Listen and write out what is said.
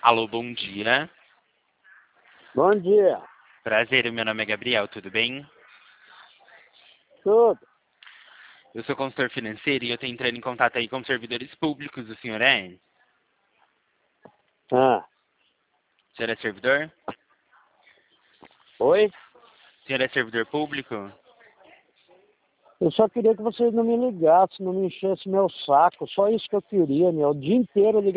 Alô, bom dia. Bom dia. Prazer, meu nome é Gabriel, tudo bem? Tudo. Eu sou consultor financeiro e eu estou entrando em contato aí com servidores públicos, o senhor é? Ah. O senhor é servidor? Oi? O senhor é servidor público? Eu só queria que vocês não me ligassem, não me enchessem meu saco. Só isso que eu queria, meu. O dia inteiro